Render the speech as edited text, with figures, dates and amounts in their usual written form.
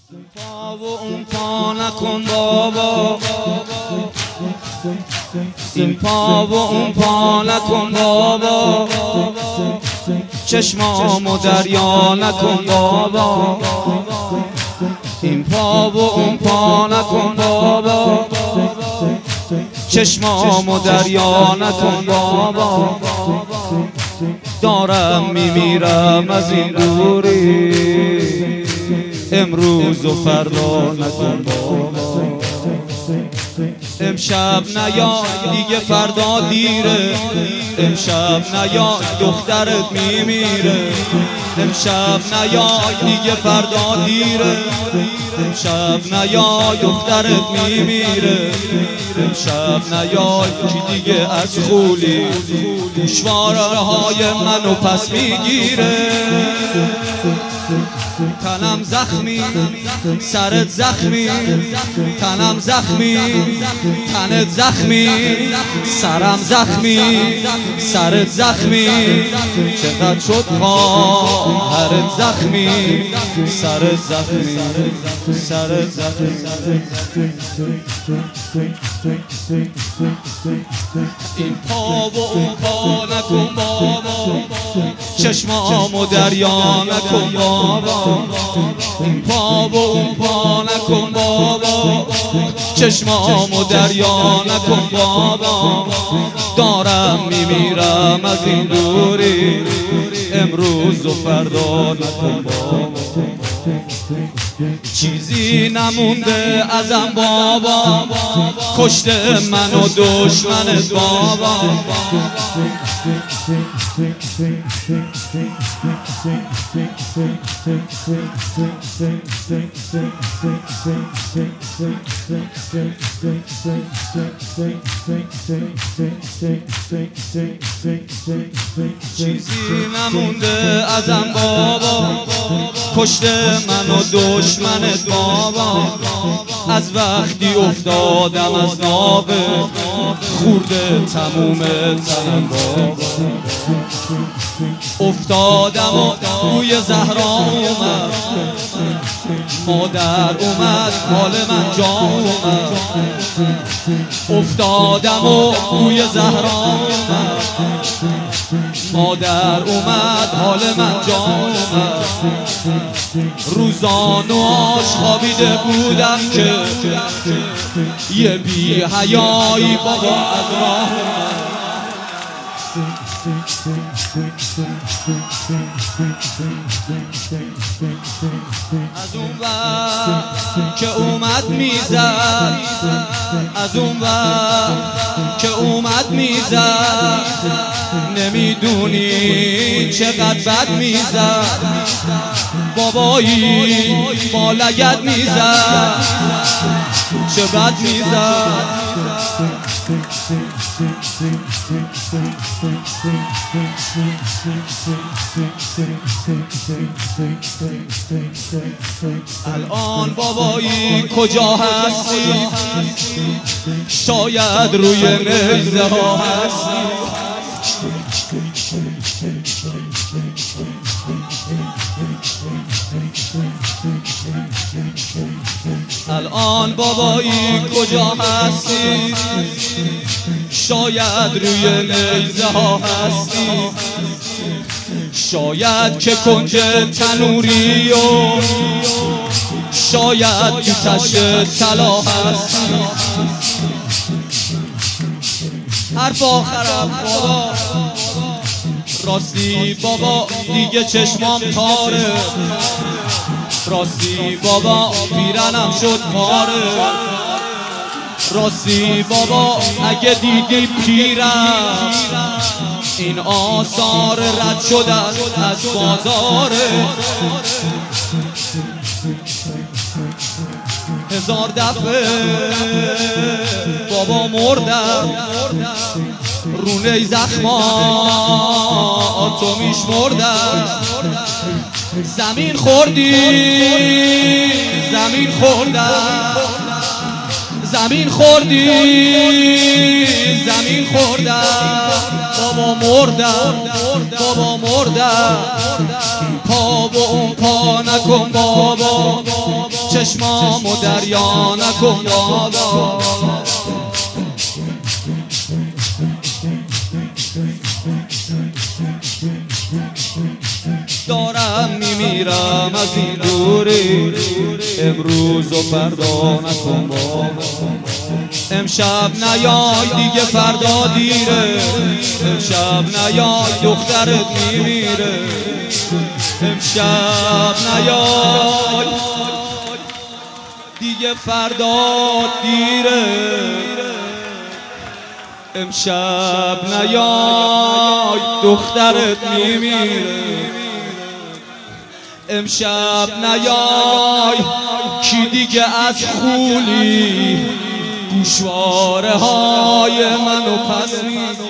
پا و اون پا نکن بابا، این پا و اون پا نکن بابا، چشمامو دریا نکن بابا، این پا و اون پا نکن بابا، چشمامو دریا نکن بابا، دارم میمیرم از این دوری، امروز و فردا نکن بابا، امشب نیاد دیگه فردا دیره، امشب نیاد دخترت میمیره، امشب نیاد دیگه فردا دیره، امشب نیاد دخترت میمیره، امشب نیاد کی دیگه از خولی گوشوارهای منو پس میگیره، تنم زخمی سرت زخمی، تنم زخمی تنت زخمی، سرم زخمی سرت زخمی، چقدر شد خواهرت زخمی، سرت زخمی سرت زخمی. این پا و اون پا نکن بابا، چشمامو دریا نکن بابا، این پا و اون پا نکن بابا، چشمامو دریا نکن بابا، دارم میمیرم از این دوری، امروز و فردا نکن بابا، چیزی نمونده ازم بابا، کشته من و دشمنت بابا، چیزی نمونده ازم بابا، کشته من و دشمنت بابا، از وقتی افتادم از نابه خورده تموم تنم بابا، افتادم و روی زهرا اومد، مادر اومد حال من جا اومد، افتادم و روی زهرا اومد، مادر اومد حال من جا اومد، روزانواش خوابیده بودم که یه بی حیایی بابا از راه از اون وقت که اومد میزد، از اون وقت که اومد میزد، نمیدونی چقدر بد میزد، بابایی با لگد میزد، چه بد میزد، الان بابایی کجا هستی؟ شاید روی نیزه ها هستی، الان بابایی کجا هستی؟ شاید روی نیزه ها هستی، شاید که کنج تنوری و شاید تو تشت طلا هستی، حرف آخرم بابا، راستی بابا دیگه چشمام تاره، راستی بابا پیرنم شد پاره، راستی بابا اگه دیدی پیرم این آثار رد شدن از بازاره، هزار دفعه بابا مردم رونه زخماتو میشمردم، زمین خوردی زمین خوردم، زمین خوردی زمین خوردم، بابا مردم بابا مردم، پا و اون پا نکن بابا، چشمام و دریا نکن بابا. دارم میمیرم از این دوری، امروز و فردا نکن بابا. امشب نیای دیگه فردا دیره، امشب نیای دخترت میمیره. امشب نیای دیگه فردا دیره، امشب نیای دخترت میمیره. امشب نیای کی دیگه از خولی گوشواره های منو پس میزنه.